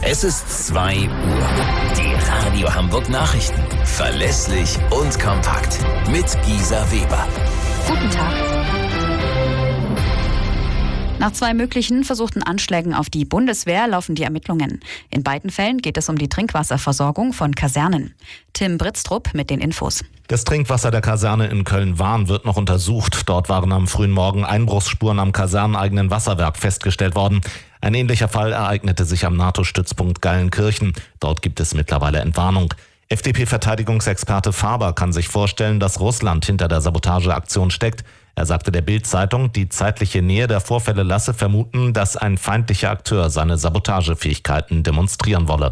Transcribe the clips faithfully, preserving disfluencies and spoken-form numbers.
Es ist zwei Uhr. Die Radio Hamburg Nachrichten. Verlässlich und kompakt. Mit Gisa Weber. Guten Tag. Nach zwei möglichen versuchten Anschlägen auf die Bundeswehr laufen die Ermittlungen. In beiden Fällen geht es um die Trinkwasserversorgung von Kasernen. Tim Britztrup mit den Infos. Das Trinkwasser der Kaserne in Köln-Wahn wird noch untersucht. Dort waren am frühen Morgen Einbruchsspuren am kaserneneigenen Wasserwerk festgestellt worden. Ein ähnlicher Fall ereignete sich am NATO-Stützpunkt Gallenkirchen. Dort gibt es mittlerweile Entwarnung. F D P-Verteidigungsexperte Faber kann sich vorstellen, dass Russland hinter der Sabotageaktion steckt. Er sagte der Bild-Zeitung, die zeitliche Nähe der Vorfälle lasse vermuten, dass ein feindlicher Akteur seine Sabotagefähigkeiten demonstrieren wolle.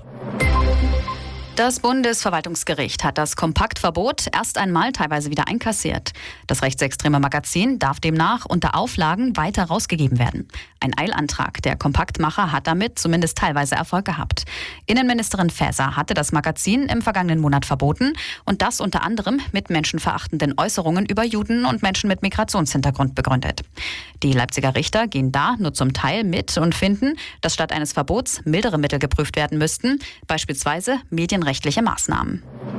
Das Bundesverwaltungsgericht hat das Kompaktverbot erst einmal teilweise wieder einkassiert. Das rechtsextreme Magazin darf demnach unter Auflagen weiter rausgegeben werden. Ein Eilantrag der Kompaktmacher hat damit zumindest teilweise Erfolg gehabt. Innenministerin Faeser hatte das Magazin im vergangenen Monat verboten und das unter anderem mit menschenverachtenden Äußerungen über Juden und Menschen mit Migrationshintergrund begründet. Die Leipziger Richter gehen da nur zum Teil mit und finden, dass statt eines Verbots mildere Mittel geprüft werden müssten, beispielsweise medienrechtliche Maßnahmen.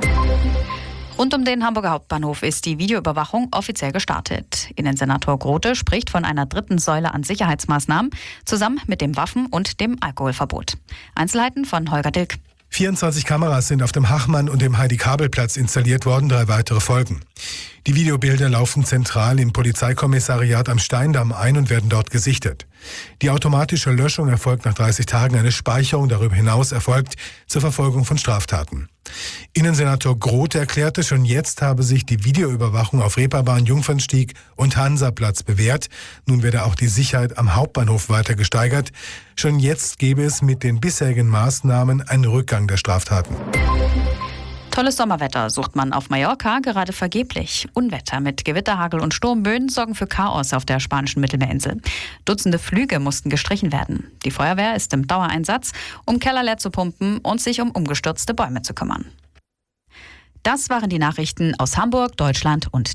Rund um den Hamburger Hauptbahnhof ist die Videoüberwachung offiziell gestartet. Innensenator Grote spricht von einer dritten Säule an Sicherheitsmaßnahmen, zusammen mit dem Waffen- und dem Alkoholverbot. Einzelheiten von Holger Dilk. vierundzwanzig Kameras sind auf dem Hachmann- und dem Heidi-Kabel-Platz installiert worden, drei weitere folgen. Die Videobilder laufen zentral im Polizeikommissariat am Steindamm ein und werden dort gesichtet. Die automatische Löschung erfolgt nach dreißig Tagen, eine Speicherung darüber hinaus erfolgt zur Verfolgung von Straftaten. Innensenator Grote erklärte, schon jetzt habe sich die Videoüberwachung auf Reeperbahn, Jungfernstieg und Hansaplatz bewährt. Nun werde auch die Sicherheit am Hauptbahnhof weiter gesteigert. Schon jetzt gäbe es mit den bisherigen Maßnahmen einen Rückgang der Straftaten. Tolles Sommerwetter sucht man auf Mallorca gerade vergeblich. Unwetter mit Gewitterhagel und Sturmböen sorgen für Chaos auf der spanischen Mittelmeerinsel. Dutzende Flüge mussten gestrichen werden. Die Feuerwehr ist im Dauereinsatz, um Keller leer zu pumpen und sich um umgestürzte Bäume zu kümmern. Das waren die Nachrichten aus Hamburg, Deutschland und